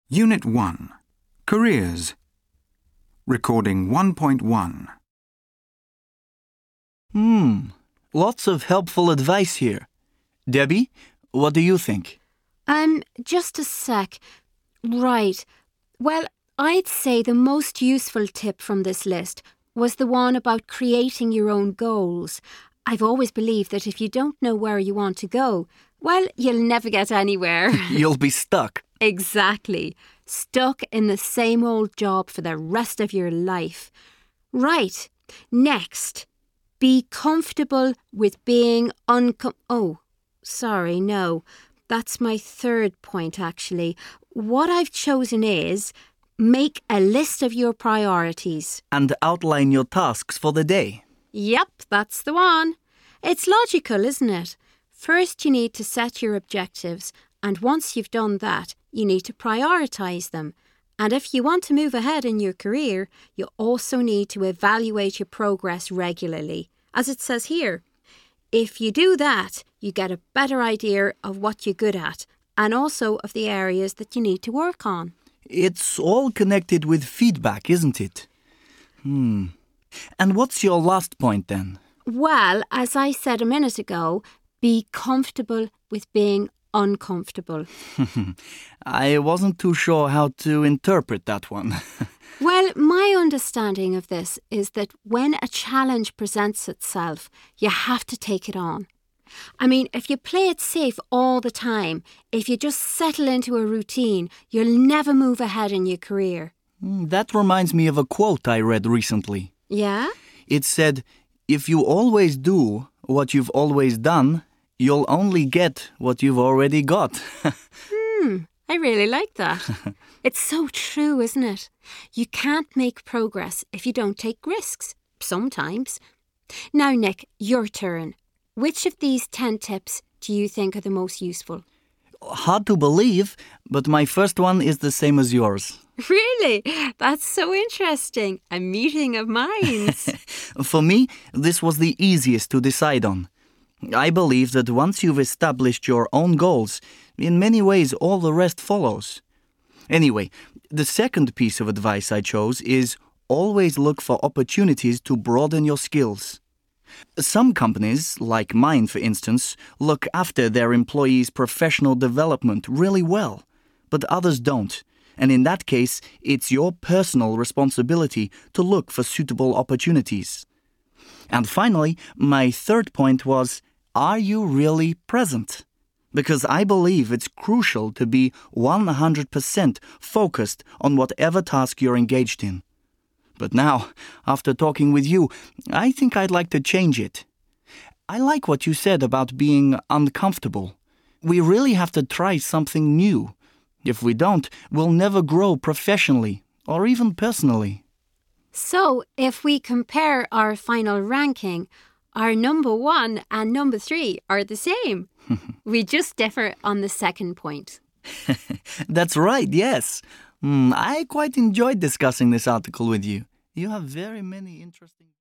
Unit 1. Careers. Recording 1.1. Lots of helpful advice here. Debbie, what do you think? Just a sec. Right. Well, I'd say the most useful tip from this list was the one about creating your own goals. I've always believed that if you don't know where you want to go, well, you'll never get anywhere. You'll be stuck. Exactly. Stuck in the same old job for the rest of your life. Right. Next. Be comfortable with being sorry, no. That's my third point, actually. What I've chosen is make a list of your priorities. And outline your tasks for the day. Yep, that's the one. It's logical, isn't it? First, you need to set your objectives, and once you've done that, you need to prioritise them. And if you want to move ahead in your career, you also need to evaluate your progress regularly, as it says here. If you do that, you get a better idea of what you're good at, and also of the areas that you need to work on. It's all connected with feedback, isn't it? And what's your last point then? Well, as I said a minute ago, be comfortable with being uncomfortable. I wasn't too sure how to interpret that one. Well, my understanding of this is that when a challenge presents itself, you have to take it on. I mean, if you play it safe all the time, if you just settle into a routine, you'll never move ahead in your career. That reminds me of a quote I read recently. Yeah? It said, "If you always do what you've always done, you'll only get what you've already got." I really like that. It's so true, isn't it? You can't make progress if you don't take risks, sometimes. Now, Nick, your turn. Which of these 10 tips do you think are the most useful? Hard to believe, but my first one is the same as yours. Really? That's so interesting. A meeting of minds. For me, this was the easiest to decide on. I believe that once you've established your own goals, in many ways all the rest follows. Anyway, the second piece of advice I chose is always look for opportunities to broaden your skills. Some companies, like mine for instance, look after their employees' professional development really well, but others don't. And in that case, it's your personal responsibility to look for suitable opportunities. And finally, my third point was, are you really present? Because I believe it's crucial to be 100% focused on whatever task you're engaged in. But now, after talking with you, I think I'd like to change it. I like what you said about being uncomfortable. We really have to try something new. If we don't, we'll never grow professionally or even personally. So, if we compare our final ranking, our number 1 and number 3 are the same. We just differ on the second point. That's right, yes. I quite enjoyed discussing this article with you. You have very many interesting...